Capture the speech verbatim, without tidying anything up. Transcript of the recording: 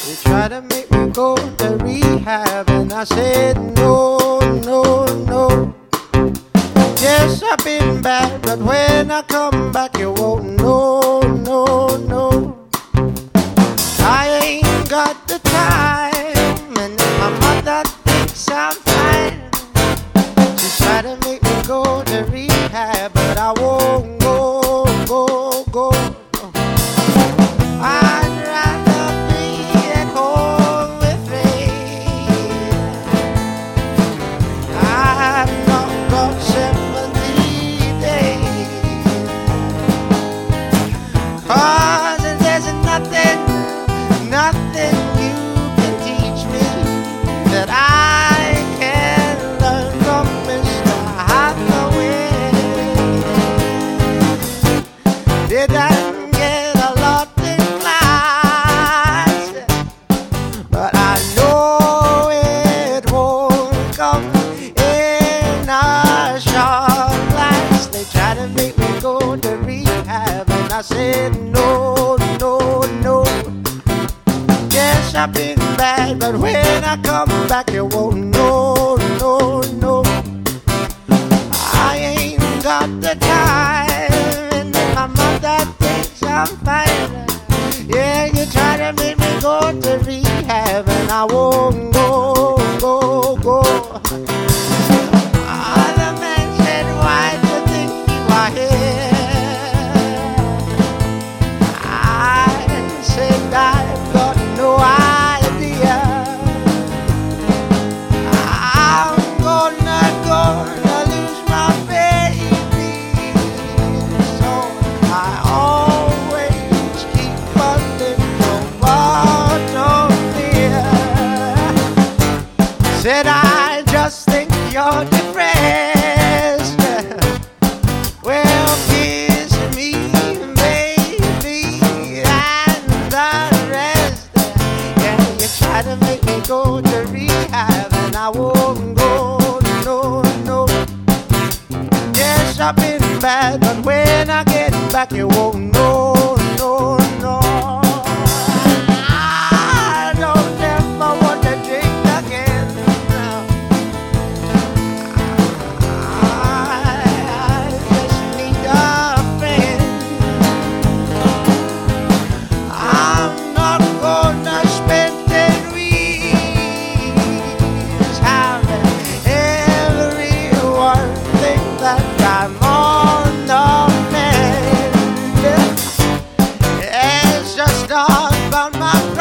They tried to make me go to rehab, and I said no, no, no. Yes, I've been bad, but when I come back, you won't know, no, no. I ain't got the time, and my mother thinks I'm fine. She tried to make me go to rehab, but I won't go, go, go. I'd rather be at home with me. I've not got seventy days, 'cause there's nothing, nothing you can teach me that I can learn from Mister Hathaway. Did I get a lot in class? But I know it won't come in a short class. They try to make me go to rehab, and I said no, no, no. Yes, I've been bad, but when I come back, you won't know, no, no. I ain't got the time, and my mother thinks I'm fine. Yeah, you try to make me go to rehab, and I won't go, go, go. Other man said, why do you think you are here? I said, I've got no idea. I'm gonna, gonna lose my baby, so I always keep funding for bottom fear. Said I just think you're depressed. Well, kiss me, baby, and the rest. Yeah, you try to make me go to rehab, and I won't go, no, no. Yes, I've been bad, but when I get back, you won't know, no, no. I don't ever want to drink again. I just need a friend. I'm not gonna spend ten weeks having everyone think that I'm on the mend. It's just all about my